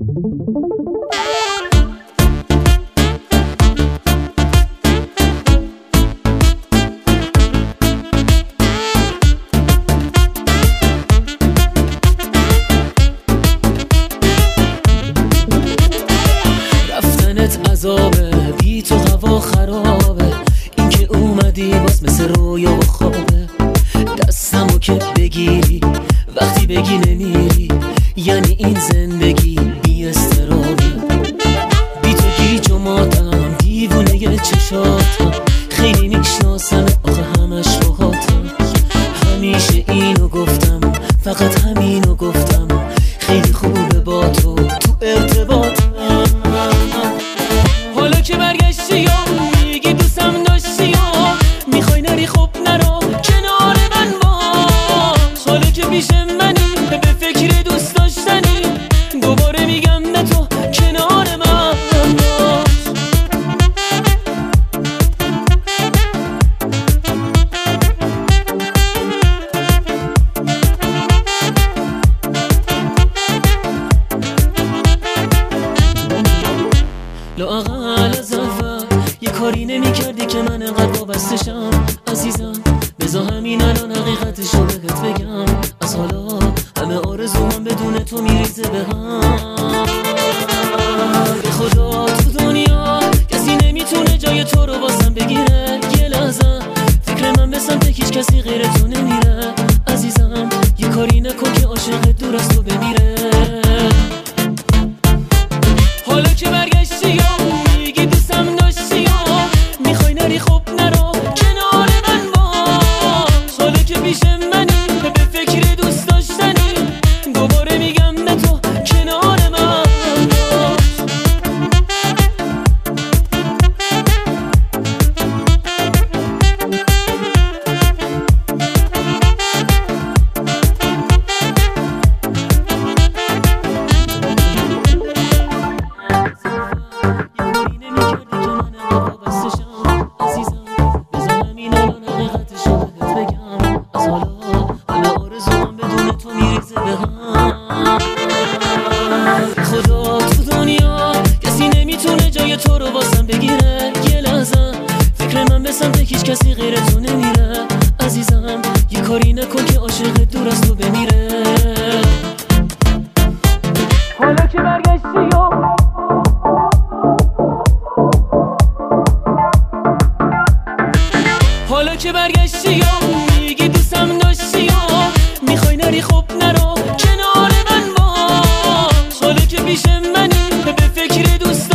عذابه بی تو هوا خرابه، این که اومدی باز مثل رویا و خوابه. دستمو که بگیری وقتی بگی نمیری، یعنی این زندگی بی استرابه. بی تو گیج و ماتم، دیوونه چشاتم، خیلی میشناسم آخه همش باهاتم. همیشه اینو گفتم، فقط همینو گفتم، خیلی خوبه با تو ارتباطم. حالا که برگشتی یا میگی دوستم داشتی یا میخوای نری، خب نرو کنار من باش. حالا که پیش منی به فکر دوست داشتنی، دوباره میگم نه تو کنار من باش. لااقل از اول یه کاری نمی کردی که من انقدر وابستشم عزیزم. بذار همین الان حقیقتشو بهت بگم، از حالا همه آرزوام بدون تو میریزه به هم. به خدا تو دنیا کسی نمیتونه جای تو رو واسم بگیره. یه لحظه فکر من به سمت هیچ کسی غیر تو نمیره عزیزم. یه کاری نکن که عاشق دور از تو بمیره. حالا که برگشتی یا میگی دوستم داشتی یا میخوای نری، خب نرو کنار من باش. حالا که پیش منی به فکر دوست داشتنی، دوباره میگم نه تو کنار من باش. خدا تو دنیا کسی نمیتونه جای تو رو واسم بگیره. یه لحظه فکر من به سمت هیچ کسی غیر تو نمیره عزیزم. یه کاری نکن که عاشق دور از تو بمیره. حالا که برگشتی یا حالا که برگشتی یا میگی دوستم داشتی یا میخوای نری، خب نرو کنار من باش. حالا که پیش منی به فکر دوست